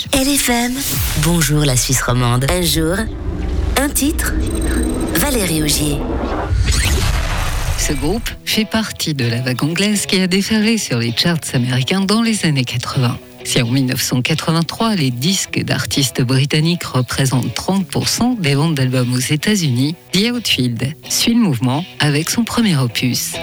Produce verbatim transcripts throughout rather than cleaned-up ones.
L F M, bonjour la Suisse romande. Un jour, un titre, Valérie Augier. Ce groupe fait partie de la vague anglaise qui a déferlé sur les charts américains dans les années quatre-vingts. Si en dix-neuf cent quatre-vingt-trois, les disques d'artistes britanniques représentent trente pour cent des ventes d'albums aux États-Unis, The Outfield suit le mouvement avec son premier opus.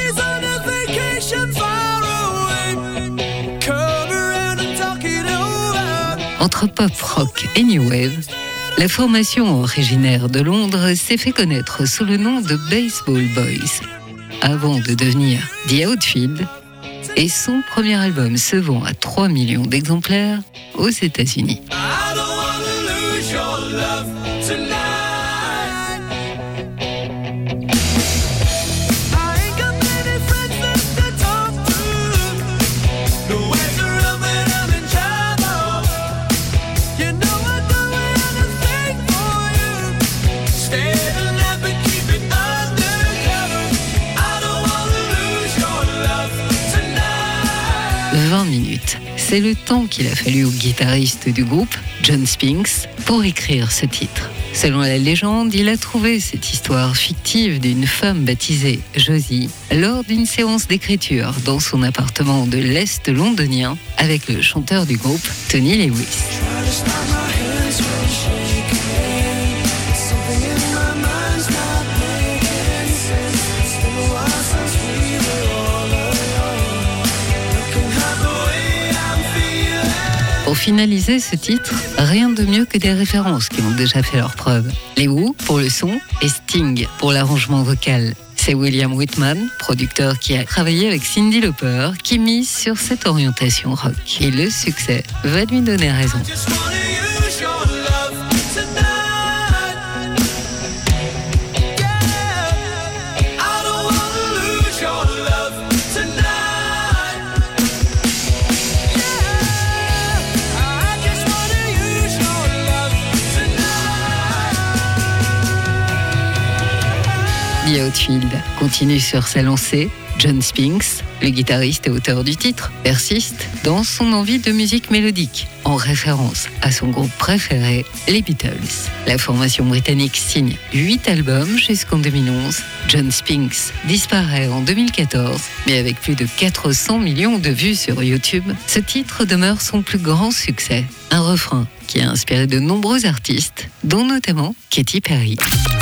Entre pop, rock et new wave, la formation originaire de Londres s'est fait connaître sous le nom de Baseball Boys, avant de devenir The Outfield, et son premier album se vend à trois millions d'exemplaires aux États-Unis. vingt minutes. C'est le temps qu'il a fallu au guitariste du groupe, Jon Spinks, pour écrire ce titre. Selon la légende, il a trouvé cette histoire fictive d'une femme baptisée Josie lors d'une séance d'écriture dans son appartement de l'Est londonien avec le chanteur du groupe, Tony Lewis. Pour finaliser ce titre, rien de mieux que des références qui ont déjà fait leurs preuves. Les Who pour le son et Sting pour l'arrangement vocal. C'est William Whitman, producteur qui a travaillé avec Cyndi Lauper, qui mise sur cette orientation rock. Et le succès va lui donner raison. The Outfield continue sur sa lancée. Jon Spinks, le guitariste et auteur du titre, persiste dans son envie de musique mélodique, en référence à son groupe préféré, les Beatles. La formation britannique signe huit albums jusqu'en deux mille onze. Jon Spinks disparaît en deux mille quatorze, mais avec plus de quatre cents millions de vues sur YouTube, ce titre demeure son plus grand succès. Un refrain qui a inspiré de nombreux artistes, dont notamment Katy Perry.